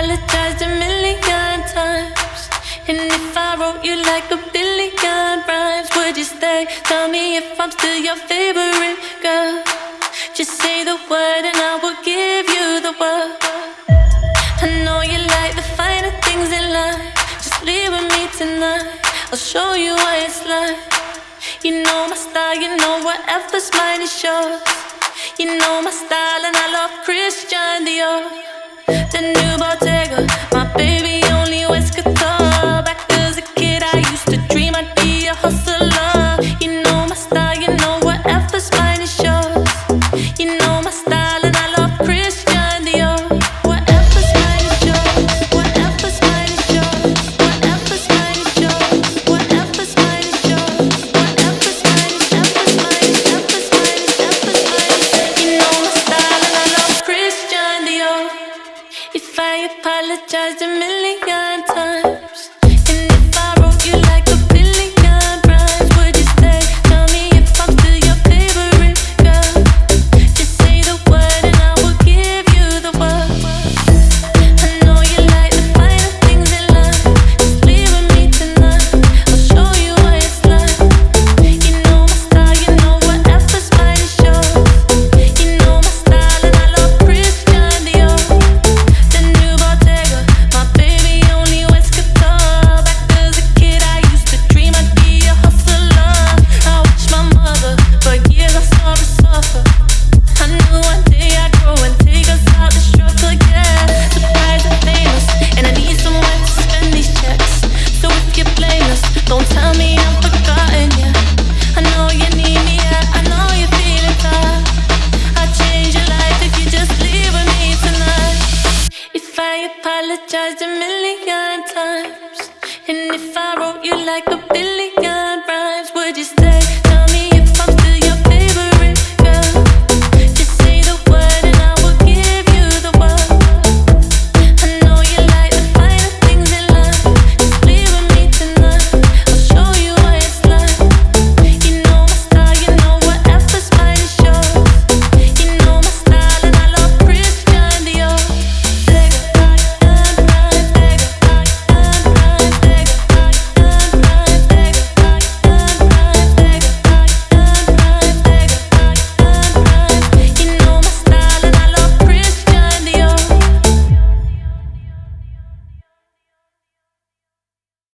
apologized a million times, and if I wrote you like a billion rhymes, would you stay? Tell me if I'm still your favorite girl. Just say the word and I will give you the world. I know you like the finer things in life. Just leave with me tonight, I'll show you what it's like. You know my style, you know whatever's mine is yours. You know my style and I love Christian Dior. The new Bottega, my baby only wears couture. Back as a kid I used to dream I'd be a hustler. You know my style, you know whatever's mine is yours. You know my style and I love Christian Dior. Whatever's mine is yours, whatever's mine is yours, whatever's mine is yours, whatever's mine is yours, whatever's mine is, whatever's mine is, whatever's mine is, whatever's mine is. You know my style and I love Christian Dior. If I apologized a million times, and if I wrote you like a billion rhymes, would you stay? Tell me if I'm still your favorite girl. Just say the word and I will give you the world. I know you like the finer things in life. Just leave with me tonight, I'll show you what it's like. You know my style, you know whatever's mine is yours. You know my style and I love Christian Dior. The new Bottega, my baby only wears couture. Back as a kid I used to dream I'd be a hustler. I watched my mother, for years I saw her suffer. I knew one day I'd grow and take us out the struggle, yeah. Surprised and famous, and I need someone to spend these checks. So if you're blameless, don't tell me I'm forgotten, yeah. I know you need me, yeah, I know you're feeling tired. I'll change your life if you just leave with me tonight. If I apologized a million times, and if I wrote you like a billion rhymes, would you